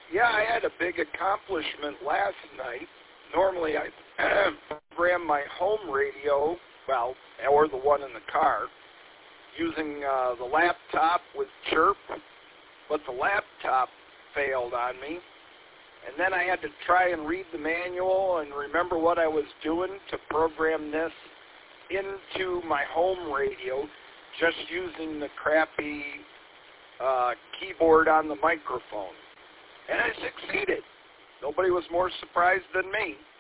Yeah, I had a big accomplishment last night. Normally I program my home radio, well, or the one in the car, using the laptop with Chirp, but the laptop failed on me. And then I had to try and read the manual and remember what I was doing to program this into my home radio, just using the crappy keyboard on the microphone. And I succeeded. Nobody was more surprised than me.